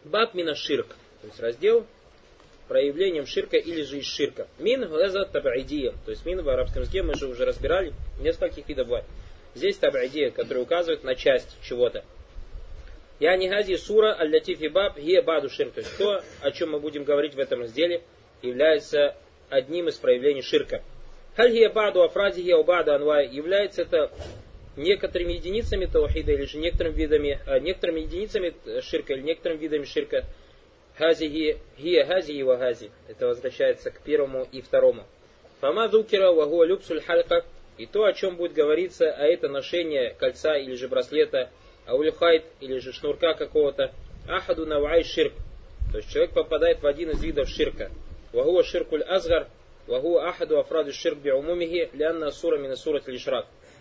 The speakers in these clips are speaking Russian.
Баб мина ширк, то есть раздел проявлением ширка или же из ширка. Мин газа табайдия, то есть мин в арабском языке мы же уже разбирали, нескольких видов бывает. Здесь табайдия, который указывает на часть чего-то. Я не гази сура аль-латифи баб гия баду ширк, то есть то, о чем мы будем говорить в этом разделе, является одним из проявлений ширка. Халь гия баду афради гия баду анвай, является это некоторыми единицами таухида или же некоторыми единицами ширка или некоторыми видами ширка. Хази гия хази и вагази. Это возвращается к первому и второму. Фама дукира вагуа люпсуль халька. И то, о чем будет говориться, а это ношение кольца или же браслета, аулюхайт или же шнурка какого-то. Ахаду навай ширк. То есть человек попадает в один из видов ширка. Вагуа ширкуль азгар. Вагуа ахаду афраду ширк биумумихи лянна сура мина сурат лишрак.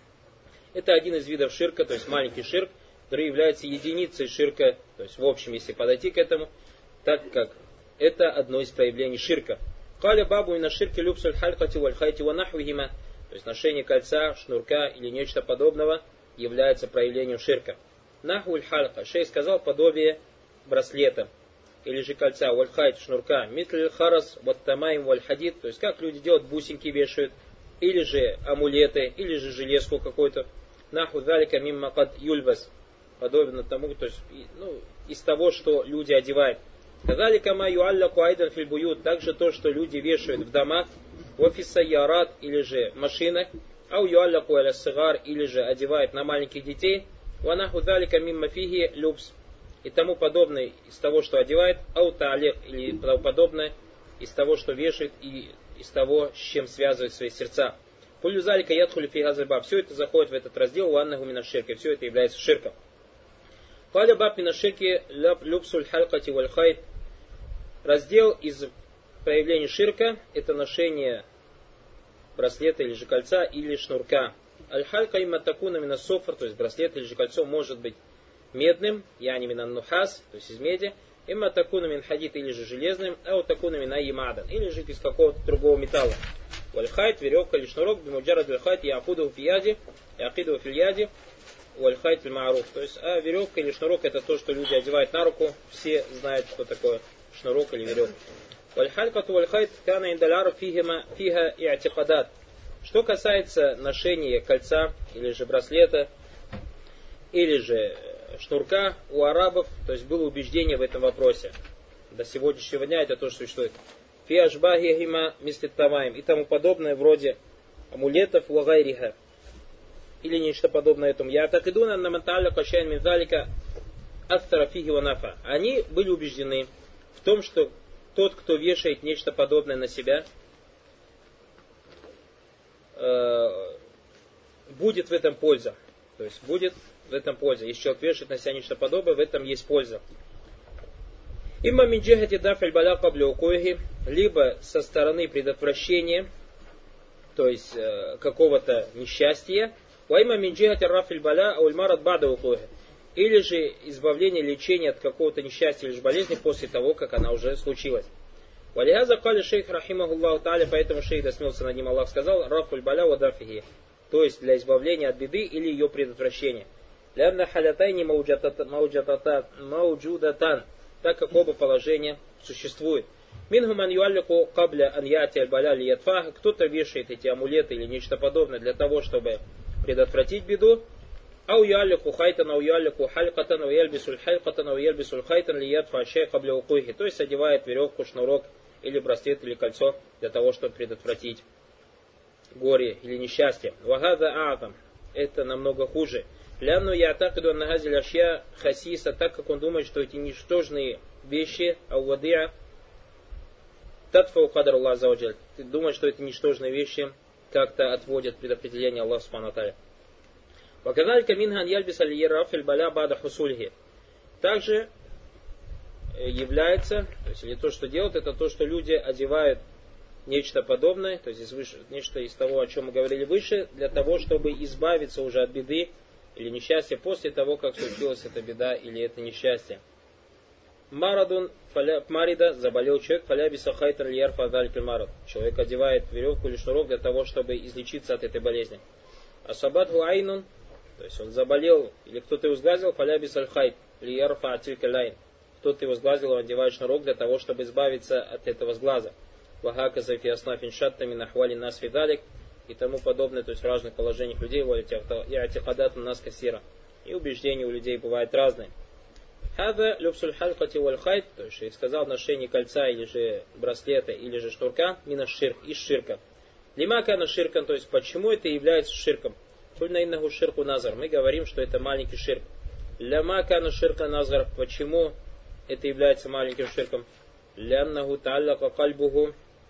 Это один из видов ширка, то есть маленький ширк, который является единицей ширка, то есть в общем, если подойти к этому, так как это одно из проявлений ширка. Каля бабу и на ширке люпсуль халькати вальхайти ванахвихима, то есть ношение кольца, шнурка или нечто подобного является проявлением ширка. Нахуль халька, шейх сказал, подобие браслета или же кольца, вальхайт, шнурка, митль харас, ваттамаим вальхадид, то есть как люди делают, бусинки вешают, или же амулеты, или же железку какую-то. Наху далика мимма кад юльбас, подобно тому, то есть из того, что люди одевают. Кадалика ма юалляку айдан филь буют, также то, что люди вешают в домах, в офиссайярат или же машинах, ау юалляку аля сигар, или же одевают на маленьких детей, ванаху далика мимма фиги любс, и тому подобное из того, что одевает, ау таалих, или тому подобное из того, что вешает, и из того, с чем связывают свои сердца. Кулю залика ядхули фи газаль баб. Все это заходит в этот раздел, уаннаху мина ширки. Все это является ширком. Каля баб мина ширки любсуль халькати валь хайт. Раздел из проявлений ширка — это ношение браслета или же кольца или шнурка. Аль-халька имма такуна мина софр, то есть браслет или же кольцо может быть медным, яни мина нухас, то есть из меди, имма такуна мин хадид или же железным, ау такуна мин айимадан, или же из какого-то другого металла. Вальхайт, веревка или шнурок, бимуджарад вальхайт, яакуду фияди, яакиду фильяди, вальхайт мааруф. То есть веревка или шнурок — это то, что люди одевают на руку, все знают, что такое шнурок или веревка. Вальхалькату вальхайт кана индаляру фиха иатикадат. Что касается ношения кольца или же браслета, или же шнурка у арабов, то есть было убеждение в этом вопросе. До сегодняшнего дня это то, что существует. Фи ашбахихима мислиттамаим и тому подобное, вроде амулетов вагайриха или нечто подобное этому. Я так иду на манталя кашайн минзалика аттара фиги ванафа. Они были убеждены в том, что тот, кто вешает нечто подобное на себя, будет в этом польза. То есть будет в этом польза. Если человек вешает на себя нечто подобное, в этом есть польза. Имма мин джихати даф'аль бала кабля укуихи, либо со стороны предотвращения, то есть какого-то несчастья, ва имма мин джихати раф'аль бала ауль марад бада укуихи, или же избавление, лечение от какого-то несчастья или же болезни после того, как она уже случилась. Валихаза кали шейх рахимахуллаху та'аля, поэтому шейх, да смелся над ним Аллах, сказал раф'аль бала ва даф'ихи, то есть для избавления от беды или ее предотвращения. Лянна халятайни мауджудатан, так как оба положения существуют. Минхуман юаллику кабля аньяти аль-баля лиятфах, кто-то вешает эти амулеты или нечто подобное для того, чтобы предотвратить беду. Ау юаллику хайтан, ау юаллику халькатан, ау яльбисуль халькатан, ау яльбисуль хайтан лиятфа шей кабля укуихи, то есть одевает веревку, шнурок или браслет или кольцо для того, чтобы предотвратить горе или несчастье. Вагада а'атам, это намного хуже. Лянну я'такиду аннахазиль ашья хасиса, так как он думает, что эти ничтожные вещи, аувадиа, татфау кадар Аллах аззаваджаль, ты думаешь, что эти ничтожные вещи как-то отводят предопределение Аллаха субхану ва тааля. Ваказалька минхан яльбис аль-ярафиль баля бада хусульхи. Также является, то есть или то, что делают, это то, что люди одевают нечто подобное, то есть нечто из того, о чем мы говорили выше, для того, чтобы избавиться уже от беды или несчастья после того, как случилась эта беда или это несчастье. Марадун марида, заболел человек, фалябиса хайтер льярфа далькаль марад. Человек одевает веревку или шнурок для того, чтобы излечиться от этой болезни. Асабатху айнун, то есть он заболел или кто-то его сглазил, фалябис аль хайт льярфа атилькаль айн. что ты его сглазил, он одевает шнурок для того, чтобы избавиться от этого сглаза. Вагака зафи аснафин шаттами нахвали нас фидалик и тому подобное, то есть в разных положениях людей, и атихадат у нас кассира. И убеждения у людей бывают разные. Хада люпсуль халькати валь хайт, то есть сказал ношение кольца или же браслета или же шнурка, мина ширк, из ширка. Лимака на ширкан, то есть почему это является ширком? Кульна иннаху ширку назар. Мы говорим, что это маленький ширк. Лямака на ширка назар. Почему это является маленьким ширком? Ляннаху та'аллака кальбуху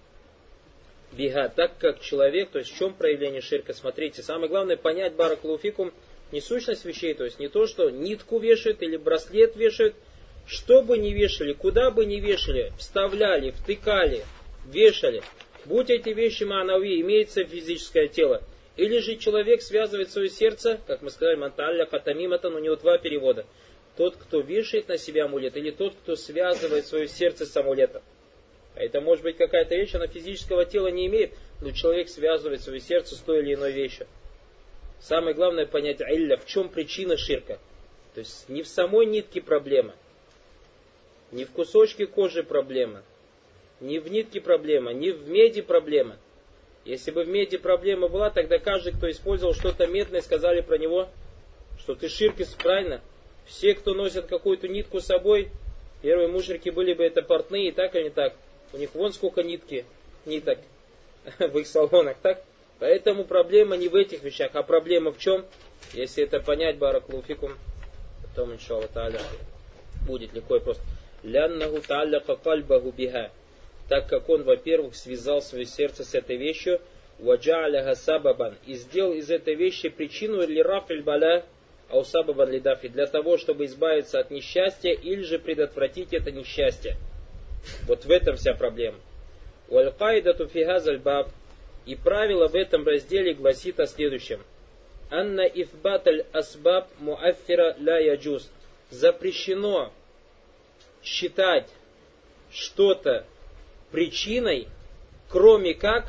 биха. Так как человек, то есть в чем проявление ширка? Смотрите, самое главное понять баракалуфикум не сущность вещей, то есть не то, что нитку вешают или браслет вешают. Что бы ни вешали, куда бы ни вешали, вставляли, втыкали, вешали. Будь эти вещи ма'нави, имеется физическое тело. Или же человек связывает свое сердце, как мы сказали, манталля хатамиматан, у него два перевода. Тот, кто вешает на себя амулет, или тот, кто связывает свое сердце с амулетом. А это может быть какая-то вещь, она физического тела не имеет, но человек связывает свое сердце с той или иной вещью. Самое главное понять, илля, в чем причина ширка. То есть не в самой нитке проблема, не в кусочке кожи проблема, не в нитке проблема, не в меди проблема. Если бы в меди проблема была, тогда каждый, кто использовал что-то медное, сказали про него, что ты ширкис, правильно? Все, кто носят какую-то нитку с собой, первые мушрики были бы это портные, так или не так? У них вон сколько ниток в их салонах, так? Поэтому проблема не в этих вещах, а проблема в чем? Если это понять, баракалуфикум, потом, иншаллах та'аля, будет легко и просто. Ляннаху та'алляка кальбаху биха. Так как он, во-первых, связал свое сердце с этой вещью, ваджа'аляха сабабан, и сделал из этой вещи причину ли рафиль баля, ау сабабан ли дафи, для того, чтобы избавиться от несчастья или же предотвратить это несчастье. Вот в этом вся проблема. Уаль-каидату фи хазаль баб, и правило в этом разделе гласит о следующем. Анна ифбаталь асбаб муаффира ля яджуз. Запрещено считать что-то причиной, кроме как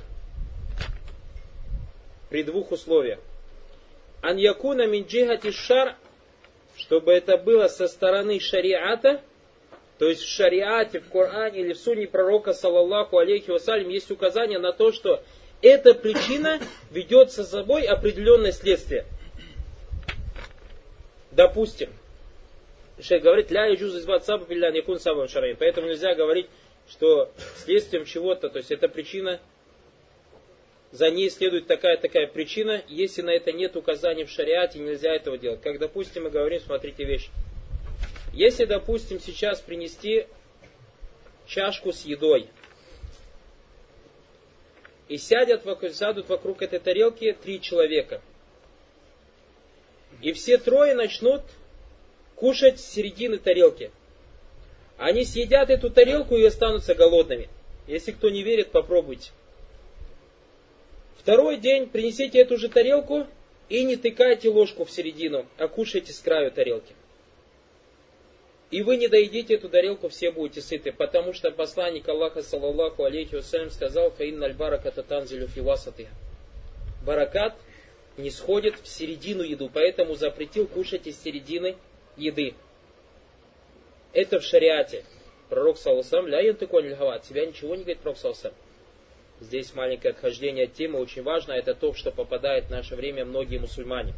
при двух условиях. Ан якуна мин джихати шар, чтобы это было со стороны шариата, то есть в шариате, в Коране или в сунне пророка, саллаллаху алейхи вассалям, есть указание на то, что эта причина ведет за собой определенное следствие. Допустим, шейх говорит, ля яджуз избат сабаб илля якун сабабан шар'ин. Поэтому нельзя говорить, что следствием чего-то, то есть эта причина, за ней следует такая причина, если на это нет указаний в шариате, нельзя этого делать. Как, допустим, мы говорим, смотрите вещь. Если, допустим, сейчас принести чашку с едой, и сядут вокруг этой тарелки 3 человека, и все 3 начнут кушать с середины тарелки. Они съедят эту тарелку и останутся голодными. Если кто не верит, попробуйте. Второй день принесите эту же тарелку и не тыкайте ложку в середину, а кушайте с краю тарелки. И вы не доедите эту тарелку, все будете сыты, потому что посланник Аллаха, саллаллаху алейхи вассалям, сказал: «Фаинналь бараката танзилю фи васатиха». Баракат не сходит в середину еду, поэтому запретил кушать из середины еды. Это в шариате. Пророк, саллаллаху алейхи вассалям, ля янтику аниль хава, от себя ничего не говорит пророк, саллаллаху алейхи вассалям. Здесь маленькое отхождение от темы, очень важно, это то, что попадает в наше время многие мусульмане.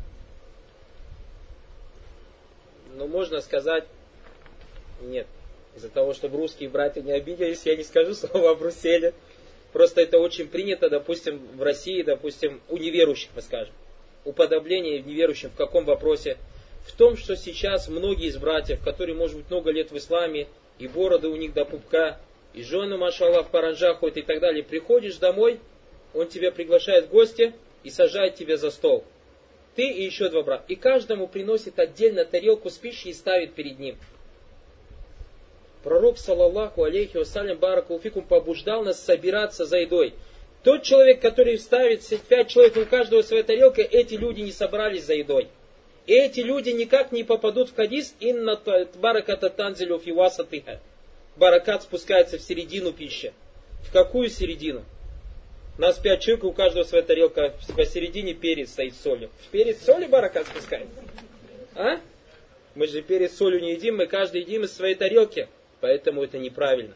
Но можно сказать, нет, из-за того, чтобы русские братья не обиделись, я не скажу слово о Брюсселе. Просто это очень принято, допустим, в России, допустим, у неверующих, мы скажем. Уподобление неверующим в каком вопросе? В том, что сейчас многие из братьев, которые, может быть, много лет в исламе, и бороды у них до пупка, и жены, машаллах, в паранджах ходят и так далее, приходишь домой, он тебя приглашает в гости и сажает тебя за стол. Ты и еще 2 брата. И каждому приносит отдельно тарелку с пищей и ставит перед ним. Пророк, саллаллаху алейхи вассалям, баракалуфикум, побуждал нас собираться за едой. Тот человек, который ставит 5 человек, у каждого своя тарелка, эти люди не собрались за едой. И эти люди никак не попадут в хадис «Инна бараката танзилю фи васатиха». Баракат спускается в середину пищи. В какую середину? У нас 5 человек, у каждого своя тарелка, посередине перец стоит с солью. В перец соли баракат спускается? А? Мы же перец с солью не едим, мы каждый едим из своей тарелки. Поэтому это неправильно.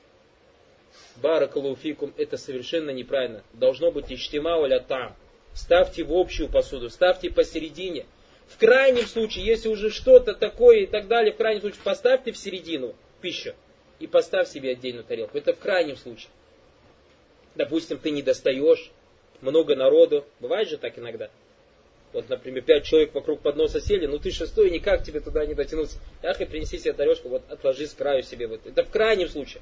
Баракаллаху фикум, это совершенно неправильно. Должно быть иджтима валя там. Ставьте в общую посуду, ставьте посередине. В крайнем случае, если уже что-то такое и так далее, в крайнем случае поставьте в середину пищу и поставь себе отдельную тарелку. Это в крайнем случае. Допустим, ты не достаешь, много народу. Бывает же так иногда. Вот, например, 5 человек вокруг подноса сели, ну ты 6-й, никак тебе туда не дотянуться. Ах, и принеси себе тарелку, вот отложи с краю себе. Вот. Это в крайнем случае.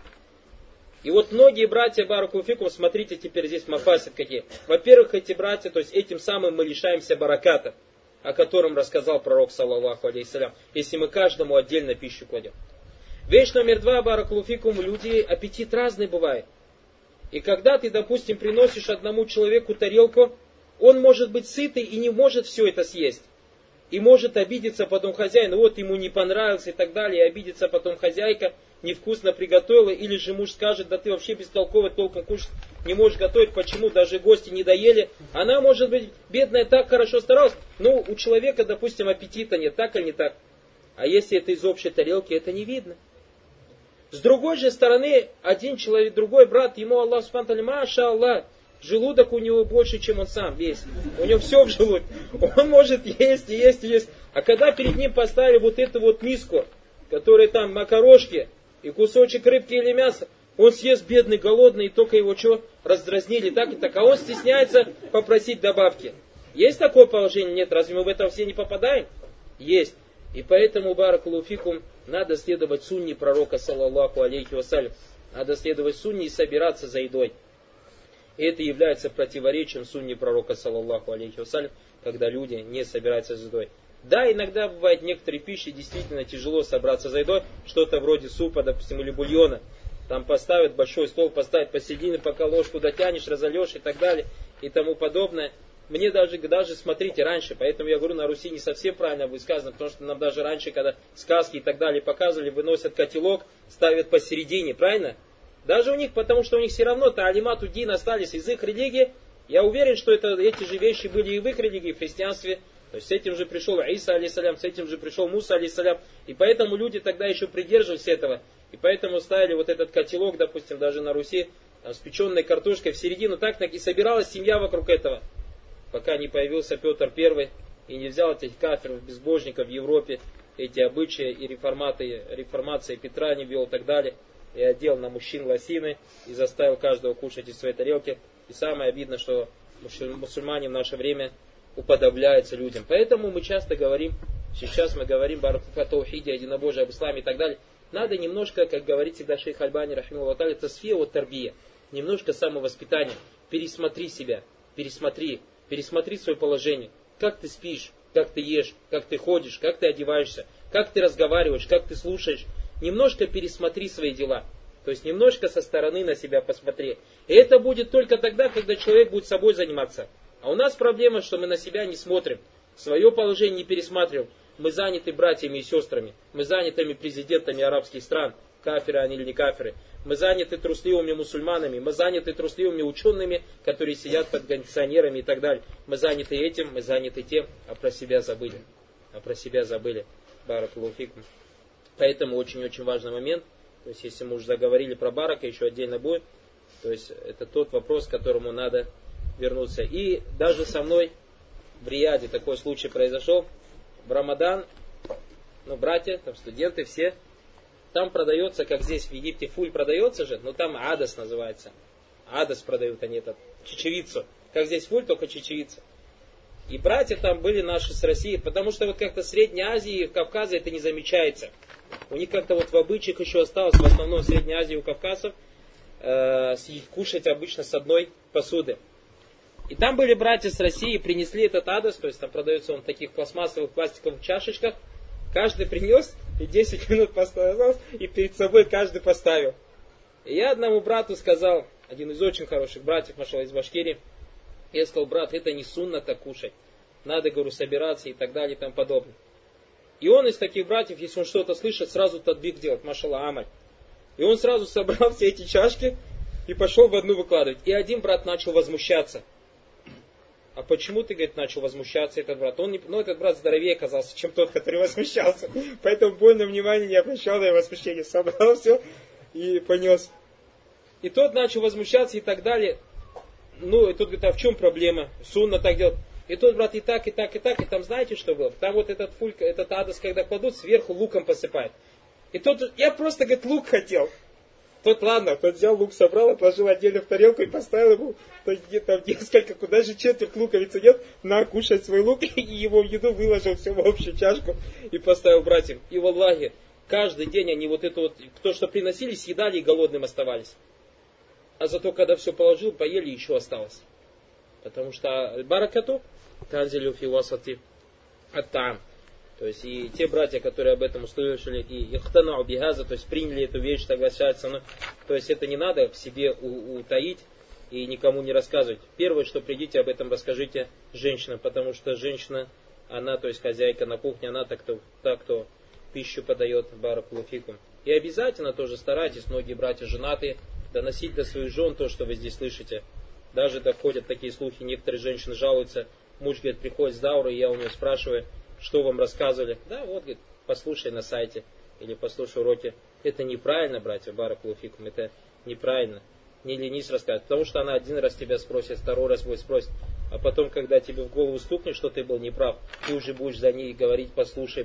И вот многие братья, баракаллаху фикум, смотрите теперь здесь мафасид какие. Во-первых, эти братья, то есть этим самым мы лишаемся бараката, о котором рассказал пророк, саллаллаху алейхиссалям, если мы каждому отдельно пищу кладем. Вещь номер 2, баракаллаху фикум, у людей аппетит разный бывает. И когда ты, допустим, приносишь одному человеку тарелку, он может быть сытый и не может все это съесть. И может обидеться потом хозяин, вот ему не понравилось и так далее, и обидится потом хозяйка, невкусно приготовила, или же муж скажет, да ты вообще бестолково толком кушать не можешь готовить, почему даже гости не доели. Она, может быть, бедная, так хорошо старалась, но у человека, допустим, аппетита нет, так или не так. А если это из общей тарелки, это не видно. С другой же стороны, один человек, другой брат, ему Аллах субхану ва тааля, маша Аллах, желудок у него больше, чем он сам весь. У него все в желудке. Он может есть и есть и есть. А когда перед ним поставили вот эту вот миску, которая там макарошки и кусочек рыбки или мяса, он съест бедный, голодный, и только его что, раздразнили так и так. А он стесняется попросить добавки. Есть такое положение? Нет. Разве мы в это все не попадаем? Есть. И поэтому, баракаллаху фикум, надо следовать сунне пророка, саллаллаху алейхи вассалям. Надо следовать сунне и собираться за едой. И это является противоречием сунне пророка, саллаллаху алейхи вассалям, когда люди не собираются за едой. Да, иногда бывает некоторые пищи действительно тяжело собраться за едой, что-то вроде супа, допустим, или бульона. Там поставят большой стол, поставят посередине, пока ложку дотянешь, разольешь и так далее, и тому подобное. Мне даже смотрите, раньше, поэтому я говорю, на Руси не совсем правильно будет сказано, потому что нам даже раньше, когда сказки и так далее показывали, выносят котелок, ставят посередине, правильно? Даже у них, потому что у них все равно таалимат уд-дин остались из их религии. Я уверен, что эти же вещи были и в их религии, в христианстве. То есть с этим же пришел Иса, алейхиссалям, с этим же пришел Муса, алейхиссалям. И поэтому люди тогда еще придерживались этого. И поэтому ставили вот этот котелок, допустим, даже на Руси, с печеной картошкой в середину. Так и собиралась семья вокруг этого. Пока не появился Петр I и не взял этих кафиров, безбожников в Европе, эти обычаи и реформация Петра не ввел и так далее. И одел на мужчин лосины и заставил каждого кушать из своей тарелки. И самое обидное, что мусульмане в наше время уподобляются людям. Поэтому мы часто говорим, сейчас мы говорим баракату таухиде, единобожие, об исламе и так далее. Надо немножко, как говорит всегда шейх Альбани, рахимахуллаху тааля, тасфия ва тарбия. Немножко самовоспитания. Пересмотри себя, пересмотри свое положение. Как ты спишь, как ты ешь, как ты ходишь, как ты одеваешься, как ты разговариваешь, как ты слушаешь. Немножко пересмотри свои дела. То есть немножко со стороны на себя посмотри. И это будет только тогда, когда человек будет собой заниматься. А у нас проблема, что мы на себя не смотрим. Свое положение не пересматриваем. Мы заняты братьями и сестрами. Мы заняты президентами арабских стран. Кафиры они или не кафиры. Мы заняты трусливыми мусульманами. Мы заняты трусливыми учеными, которые сидят под кондиционерами и так далее. Мы заняты этим, мы заняты тем, а про себя забыли. Баракаллаху фикум. Поэтому очень-очень важный момент. То есть, если мы уже заговорили про барака, еще отдельно будет. То есть, это тот вопрос, к которому надо вернуться. И даже со мной в Рияде такой случай произошел. В Рамадан, братья, там студенты все, там продается, как здесь в Египте фуль продается же, но там адас называется. Адас продают они, чечевицу. Как здесь фуль, только чечевица. И братья там были наши с России, потому что вот как-то в Средней Азии и в Кавказе это не замечается. У них как-то вот в обычаях еще осталось, в основном в Средней Азии у кавказцев, кушать обычно с одной посуды. И там были братья с России, принесли этот адас, то есть там продается он в таких пластмассовых пластиковых чашечках. Каждый принес, и 10 минут поставил, и перед собой каждый поставил. И я одному брату сказал, один из очень хороших братьев, машаллах, из Башкирии, я сказал: брат, это не сунна так кушать. Надо, говорю, собираться и так далее и тому подобное. И он из таких братьев, если он что-то слышит, сразу татбик делает, машаллах, амаль. И он сразу собрал все эти чашки и пошел в одну выкладывать. И один брат начал возмущаться. а почему ты, говорит, начал возмущаться, этот брат? Этот брат здоровее оказался, чем тот, который возмущался. Поэтому больно внимания не обращал на его возмущение. Собрал все и понес. И тот начал возмущаться и так далее. И тот говорит, а в чем проблема? Сунна так делает. И тот брат и так, и так, и так. И там знаете, что было? Там вот этот адос, когда кладут, сверху луком посыпают. И тот, я просто, говорит, лук хотел. Тот взял лук, собрал, отложил отдельно в тарелку и поставил ему там несколько, куда же четверть луковицы нет, на, кушай свой лук, и его в еду выложил все в общую чашку и поставил братьям. И валлахи, каждый день они то, что приносили, съедали и голодным оставались. А зато, когда все положил, поели, еще осталось. Потому что баракату, танзилю философи, аттам. То есть и те братья, которые об этом услышали, и ихтанау бихаза, то есть приняли эту вещь, соглашаются. То есть это не надо в себе утаить и никому не рассказывать. Первое, что придите, об этом расскажите женщинам, потому что женщина, она, то есть хозяйка на кухне, она кто пищу подает, баракулуфикум. И обязательно тоже старайтесь, многие братья женатые, доносить до своих жен то, что вы здесь слышите. Даже доходят такие слухи, некоторые женщины жалуются, муж, говорит, приходит с дауры, и я у него спрашиваю, что вам рассказывали? Да, вот, говорит, послушай на сайте или послушай уроки. Это неправильно, братья, баракулуфикум, это неправильно. Не ленись рассказать, потому что она один раз тебя спросит, второй раз будет спросить, а потом, когда тебе в голову стукнет, что ты был неправ, ты уже будешь за ней говорить, послушай,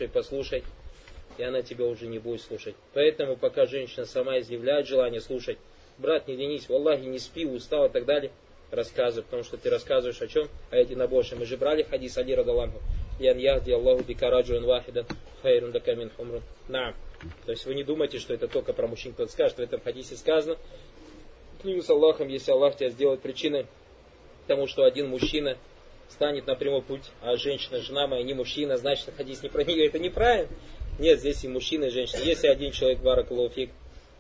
и она тебя уже не будет слушать. Поэтому, пока женщина сама изъявляет желание слушать, брат, не ленись, валлахи, не спи, устал и так далее, рассказывай, потому что ты рассказываешь о чем? О единобожии. Мы же брали хадис Али радаллаху. Ян яхди Аллаху бикараджуан вахидан хайрун дакамин хумрун. На. То есть вы не думайте, что это только про мужчин, кто-то скажет, в этом хадисе сказано. Клянусь Аллахом, если Аллах тебя сделает причиной тому, что один мужчина станет на прямой путь, а женщина, жена моя, не мужчина, значит хадис не про нее, это неправильно. Нет, здесь и мужчина, и женщина. Если один человек, баракаллаху фик,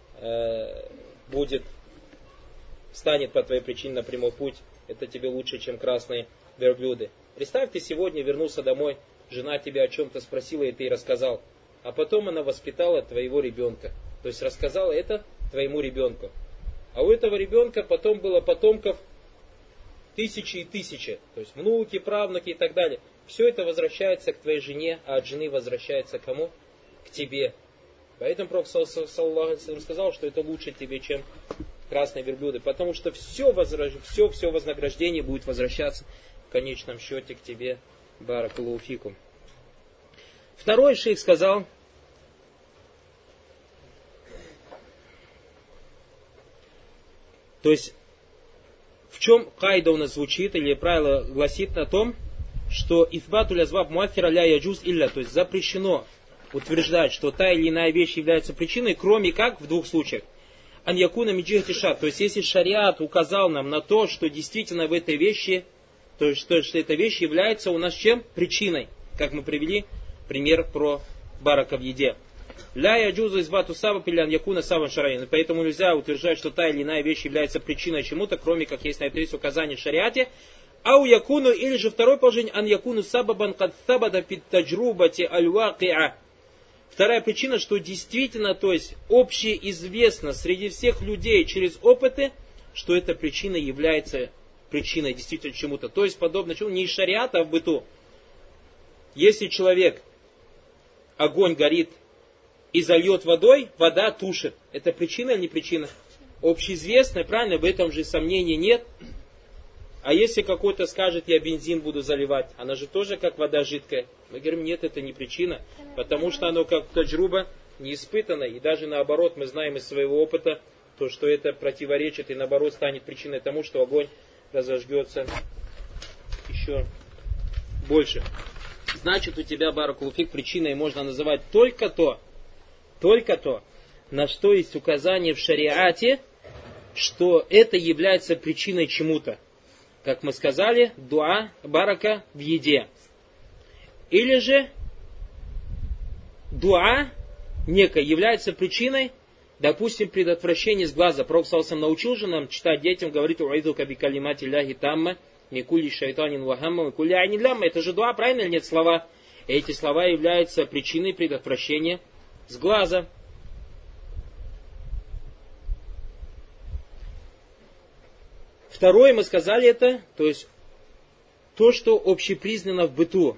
станет по твоей причине на прямой путь, это тебе лучше, чем красные верблюды. Представь, ты сегодня вернулся домой, жена тебя о чем-то спросила, и ты ей рассказал. А потом она воспитала твоего ребенка. То есть рассказала это твоему ребенку. А у этого ребенка потом было потомков тысячи и тысячи. То есть внуки, правнуки и так далее. Все это возвращается к твоей жене, а от жены возвращается к кому? К тебе. Поэтому Пророк саллаллаху алейхи ва саллям сказал, что это лучше тебе, чем красные верблюды. Потому что все вознаграждение будет возвращаться в конечном счете к тебе. Баракаллаху фикум. Второй шейх сказал, то есть в чем кайда у нас звучит, или правило гласит на том, что ифбатуль азваб муаффира ля яджуз илля, то есть запрещено утверждать, что та или иная вещь является причиной, кроме как в двух случаях. Ан якуна миджихати шар, то есть если шариат указал нам на то, что действительно в этой вещи, то есть что эта вещь является у нас чем? Причиной. Как мы привели пример про барака в еде. Ля яджузу избату сабаб или ан якуна сабан шарайин. Поэтому нельзя утверждать, что та или иная вещь является причиной чему-то, кроме как есть на это есть указание в шариате. Ау якуну, или же второе положение, ан якуну сабабан кад сабада пит таджрубати аль-вакиа. Вторая причина, что действительно, то есть общеизвестно среди всех людей через опыты, что эта причина является причиной действительно чему-то. То есть подобно чему, не из шариата, а в быту. Если человек, огонь горит и зальет водой, вода тушит. Это причина или не причина? Общеизвестная, правильно, в этом же сомнений нет. А если какой-то скажет, я бензин буду заливать, она же тоже как вода жидкая. Мы говорим, нет, это не причина, потому что оно как таджруба не испытано. И даже наоборот, мы знаем из своего опыта, то, что это противоречит и наоборот станет причиной тому, что огонь разожгется еще больше. Значит, у тебя, баракаллаху фик, причиной можно называть только то, на что есть указание в шариате, что это является причиной чему-то. Как мы сказали, дуа, барака в еде. Или же дуа некая является причиной, допустим, предотвращения с глаза. Пророк саллаллаху научил же нам читать детям, говорит, уайду каби калимати ляхи тамма, микули шайтанин вахамма, микули айнин лямма. Это же дуа, правильно или нет слова? Эти слова являются причиной предотвращения с глаза. Второе, мы сказали это, то есть то, что общепризнано в быту.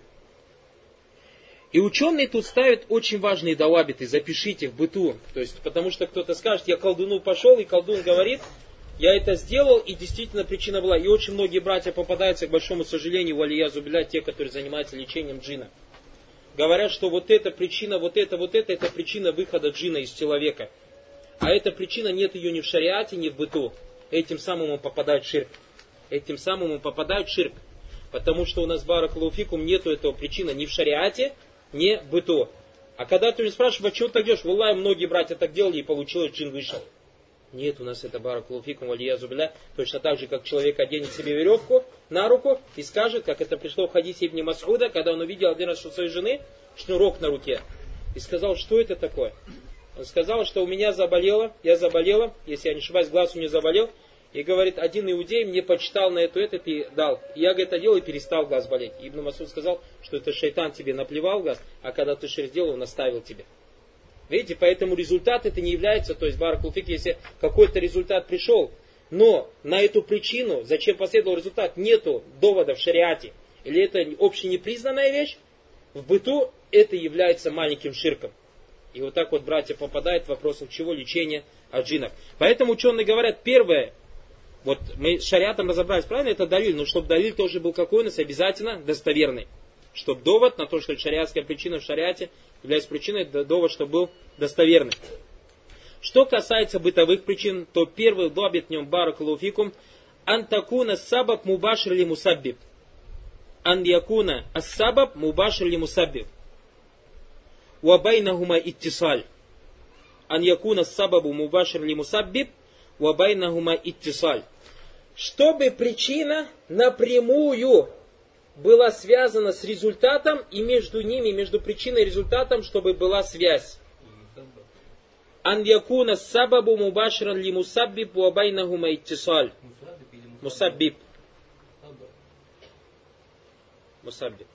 И ученые тут ставят очень важные давабиты, запишите в быту. То есть, потому что кто-то скажет, я к колдуну пошел, и колдун говорит, я это сделал, и действительно причина была. И очень многие братья попадаются, к большому сожалению, валия зубля, те, которые занимаются лечением джина. Говорят, что вот эта причина, вот это причина выхода джина из человека. А эта причина, нет ее ни в шариате, ни в быту. Этим самым он попадает в ширк. Этим самым он попадает в ширк. Потому что у нас, баракаллаху фикум, нету этого причины ни в шариате, ни в быту. А когда ты меня спрашиваешь, а чего ты так делаешь? Валлахи, многие братья так делали, и получилось, джин вышел. Нет, у нас это баракаллаху фикум, валия зубля. Точно так же, как человек оденет себе веревку на руку и скажет, как это пришло в хадисе Ибн Мас'уда, когда он увидел один раз у своей жены шнурок на руке. И сказал, что это такое? Он сказал, что у меня заболело, я заболела, если я не ошибаюсь, глаз у меня заболел. И говорит, один иудей мне почитал на этот и дал. И я, говорит, одел и перестал глаз болеть. И Ибн Мас'уд сказал, что это шайтан тебе наплевал в глаз, а когда ты шерсть сделал, он оставил тебе. Видите, поэтому результат это не является, то есть баракаллаху фик, если какой-то результат пришел, но на эту причину, зачем последовал результат, нету довода в шариате, или это общенепризнанная вещь, в быту это является маленьким ширком. И вот так вот братья попадают в вопросах чего лечения от джиннов. Поэтому ученые говорят, первое, вот мы с шариатом разобрались, правильно, это далиль, но чтобы далиль тоже был какой у нас, обязательно достоверный. Чтобы довод на то, что шариатская причина в шариате является причиной, довод, чтобы был достоверный. Что касается бытовых причин, то первый добит в нем баракаллаху фикум антакуна сабаб мубашир ли мусаббиб. Ан якуна ас-сабаб мубашир ли мусаббиб. Уабайнахума иттисаль. Ан якуна ас-сабабу мубашир ли мусаббиб. Уабайнахума иттисаль. Чтобы причина напрямую была связана с результатом, и между ними, между причиной и результатом, чтобы была связь. Ан якуна сабабу мубаширан ли мусаббиб ва байнахума иттисаль. Мусаббиб. Мусаббиб.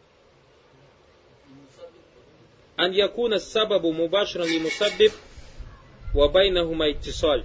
Ан якуна сабабу мубаширан ли мусаббиб ва байнахума иттисаль.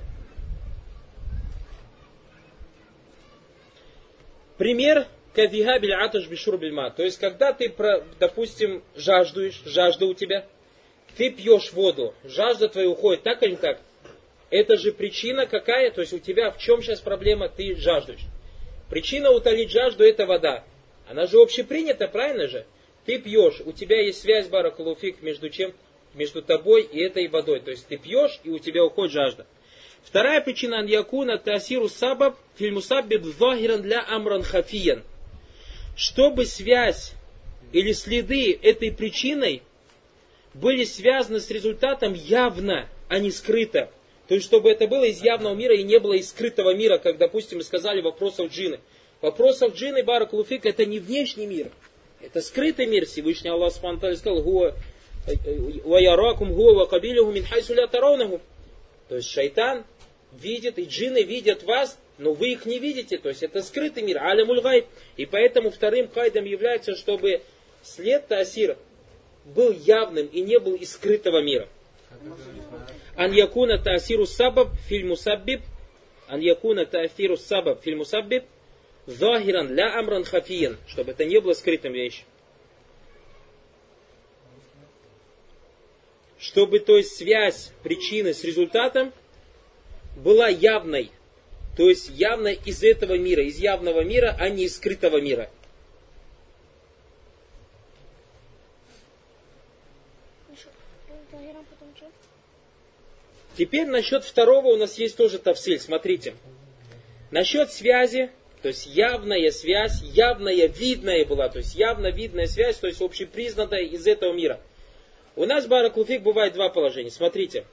Пример. Кадихабиль аташ бишурбиль ма. То есть, когда ты, допустим, жажда у тебя, ты пьешь воду, жажда твоя уходит, так или так? Это же причина какая? То есть, у тебя в чем сейчас проблема? Ты жаждешь. Причина утолить жажду это вода. Она же общепринята, правильно же? Ты пьешь, у тебя есть связь, баракаллаху фик, между чем? Между тобой и этой водой. То есть, ты пьешь, и у тебя уходит жажда. Вторая причина аньякуна тасиру сабаб фильмусаббиб захиран для амран хафиян. Чтобы связь или следы этой причиной были связаны с результатом явно, а не скрыто. То есть, чтобы это было из явного мира и не было из скрытого мира, как, допустим, мы сказали в вопросах джинны. Вопросах джинны, баракаллаху фик, это не внешний мир. Это скрытый мир. Всевышний Аллах субхану ва тааля сказал, «Ва яракум хуа ва кабилюху мин хайсу ля тараунаху». То есть, шайтан видит, и джинны видят вас, но вы их не видите, то есть это скрытый мир, алямуль гайб. И поэтому вторым кайдом является, чтобы след таасир был явным и не был из скрытого мира. Ан якуна таасиру сабаб филь мусаббиб, ан якуна таасиру сабаб филь мусаббиб, захиран ля амран хафиян, чтобы это не было скрытым вещью. Чтобы, то есть, связь причины с результатом была явной. То есть явно из этого мира, из явного мира, а не из скрытого мира. Теперь насчет второго у нас есть тоже тавсиль. Смотрите. Насчет связи, то есть явная связь, явная видная была, то есть явно видная связь, то есть общепризнанная из этого мира. У нас, баракаллаху фик, бывает два положения. Смотрите.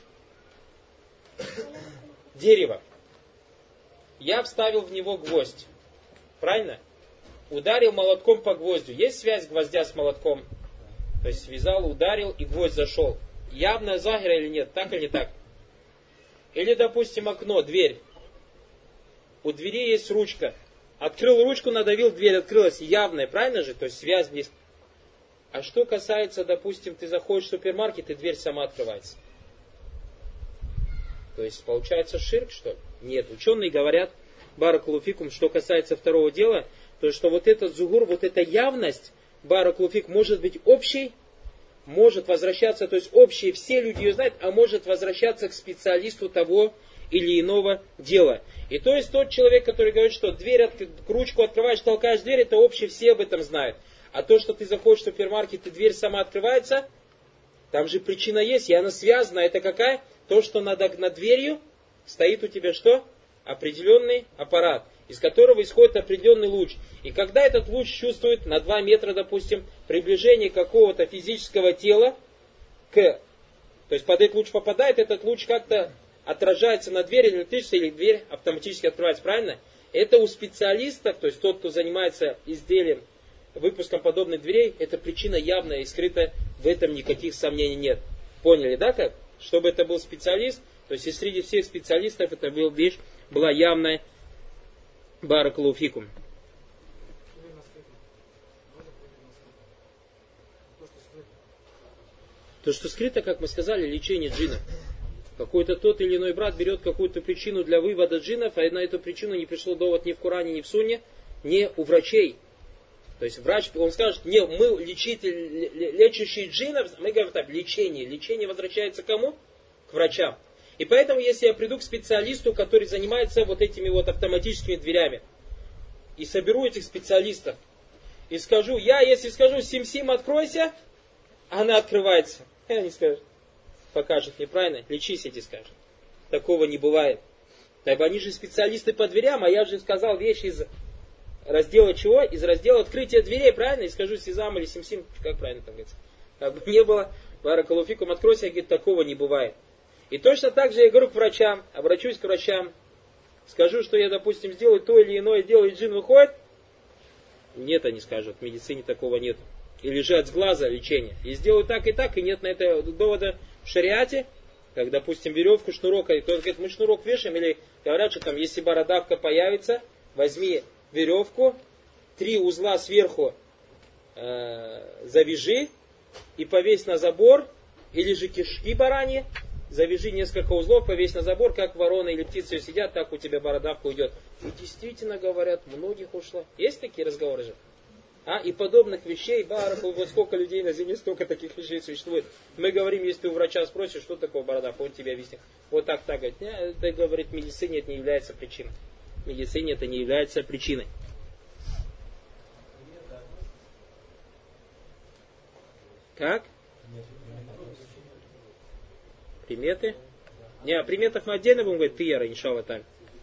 Дерево. Я вставил в него гвоздь. Правильно? Ударил молотком по гвоздю. Есть связь гвоздя с молотком? То есть связал, ударил и гвоздь зашел. Явная захира или нет? Так или не так? Или, допустим, окно, дверь. У двери есть ручка. Открыл ручку, надавил, дверь открылась. Явная, правильно же? То есть связь здесь. А что касается, допустим, ты заходишь в супермаркет и дверь сама открывается. То есть получается ширк, что ли? Нет. Ученые говорят, баракаллаху фикум, что касается второго дела, то что вот этот зугур, вот эта явность, баракулуфик, может быть общей, может возвращаться, то есть общей, все люди ее знают, а может возвращаться к специалисту того или иного дела. И то есть тот человек, который говорит, что дверь, ручку открываешь, толкаешь дверь, это общее, все об этом знают. А то, что ты заходишь в супермаркет и дверь сама открывается, там же причина есть, и она связана. Это какая? То, что над дверью стоит у тебя что? Определенный аппарат, из которого исходит определенный луч. И когда этот луч чувствует на 2 метра, допустим, приближение какого-то физического тела то есть под этот луч попадает, этот луч как-то отражается на дверь электрически, или дверь автоматически открывается, правильно? Это у специалистов, то есть тот, кто занимается изделием, выпуском подобных дверей, это причина явная и скрытая, в этом никаких сомнений нет. Поняли, да, как? Чтобы это был специалист, то есть и среди всех специалистов это вещь была явная. Баракаллаху фикум. То, что скрыто, как мы сказали, лечение джиннов. Какой-то тот или иной брат берет какую-то причину для вывода джиннов, а на эту причину не пришел довод ни в Коране, ни в Сунне, ни у врачей. То есть врач, он скажет, не, мы лечащие джиннов, мы говорим так, лечение. Лечение возвращается к кому? К врачам. И поэтому, если я приду к специалисту, который занимается вот этими вот автоматическими дверями, и соберу этих специалистов, и скажу, если скажу, Сим-Сим, откройся, она открывается. Они скажут, покажет неправильно, лечись, эти скажут. Такого не бывает. Так они же специалисты по дверям, а я же сказал вещи из раздела чего? Из раздела открытия дверей, правильно? И скажу Сезам или Сим-Сим, как правильно там говорится. Как бы не было, баракаллаху фикум, откройся, я говорю, такого не бывает. И точно так же я говорю к врачам, обращусь к врачам, скажу, что я, допустим, сделаю то или иное дело, и джин выходит. Нет, они скажут, в медицине такого нет. Или же от глаза лечение. И сделаю так, и нет на это довода в шариате, как, допустим, веревку, шнурок, и кто-то говорит, мы шнурок вешаем, или говорят, что там, если бородавка появится, возьми веревку, 3 узла сверху завяжи и повесь на забор, или же кишки бараньи, завяжи несколько узлов, повесь на забор, как ворона или птицы сидят, так у тебя бородавка уйдет. И действительно говорят, многих ушло. Есть такие разговоры же? И подобных вещей, вот сколько людей на земле, столько таких вещей существует. Мы говорим, если ты у врача спросишь, что такое бородавка, он тебе объяснит. Вот так, говорит. Это, говорит, в медицине это не является причиной. В медицине это не является причиной. Как? Приметы? Не, о приметах мы отдельно будем говорить, тияра, иншалла так.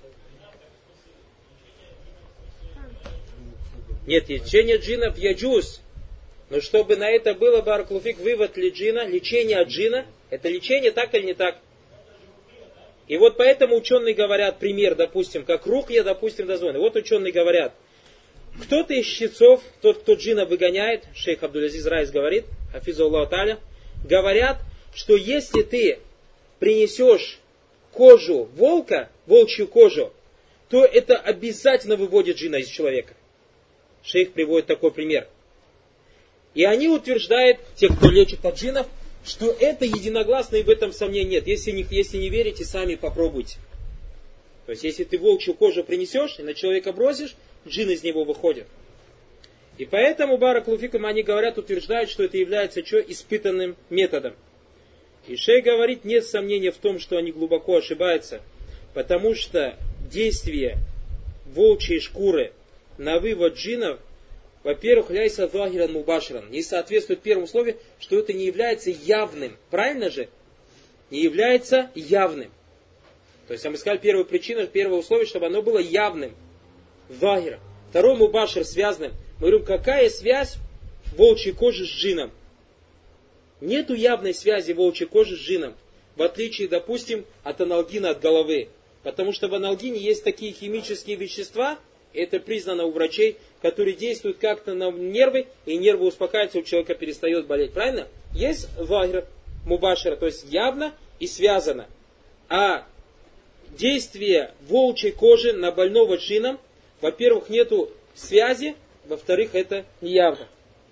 Нет, лечение джиннов яджуз. Но чтобы на это было, баракаллаху фик, вывод ли джина, лечение от джина, это лечение так или не так? И вот поэтому ученые говорят, пример, допустим, как рухья, допустим, дозволены. Вот ученые говорят, кто-то из щитцов, тот, кто джина выгоняет, шейх Абдул-Азиз Райс говорит, хафизу Аллаху та'аля, говорят, что если ты принесешь кожу волка, волчью кожу, то это обязательно выводит джина из человека. Шейх приводит такой пример. И они утверждают, те, кто лечит от джиннов, что это единогласно и в этом сомнений нет. Если не верите, сами попробуйте. То есть, если ты волчью кожу принесешь и на человека бросишь, джин из него выходит. И поэтому, баракаллаху фикум, они говорят, утверждают, что это является что? Испытанным методом. И шейх говорит, нет сомнения в том, что они глубоко ошибаются, потому что действие волчьей шкуры на вывод джиннов, во-первых, ляйса захиран мубаширан, не соответствует первому условию, что это не является явным. Правильно же? Не является явным. То есть, мы сказали, первая причина, первое условие, чтобы оно было явным. Захир. Второй мубашир связанным. Мы говорим, какая связь волчьей кожи с джином? Нету явной связи волчьей кожи с джином, в отличие, допустим, от аналгина от головы. Потому что в аналгине есть такие химические вещества, это признано у врачей, которые действуют как-то на нервы, и нервы успокаиваются, у человека перестает болеть. Правильно? Есть захир мубашира, то есть явно и связано. А действие волчьей кожи на больного джином, во-первых, нету связи, во-вторых, это неявно.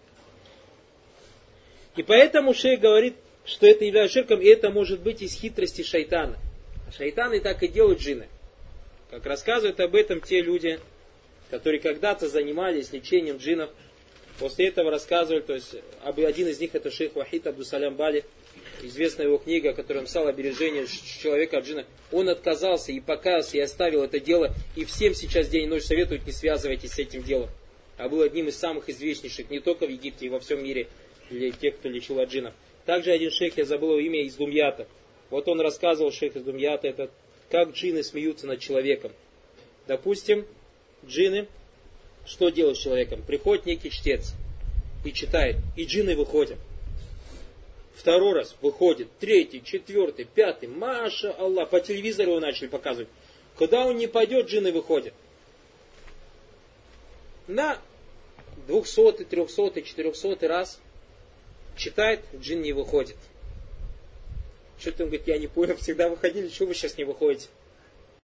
И поэтому шейх говорит, что это является ширком, и это может быть из хитрости шайтана. А шайтаны так и делают джинны. Как рассказывают об этом те люди, которые когда-то занимались лечением джиннов. После этого рассказывали, то есть один из них это шейх Вахид Абдусалям Бали, известная его книга, которая написала «Обережение человека от джинна». Он отказался и покаялся, и оставил это дело. И всем сейчас день и ночь советуют, не связывайтесь с этим делом. А был одним из самых известнейших не только в Египте, и во всем мире, для тех, кто лечил от джиннов. Также один шейх, я забыл его имя, из Думьята. Вот он рассказывал, шейх из Думьята, это как джинны смеются над человеком. Допустим, джинны, что делают с человеком? Приходит некий чтец и читает, и джинны выходят. Второй раз выходит, третий, четвертый, пятый, маша Аллах, по телевизору его начали показывать. Куда он не пойдет, джинны выходят. На 200-й, 300-й, 400-й раз читает, джин не выходит. Что-то он говорит, я не понял, всегда выходили, что вы сейчас не выходите?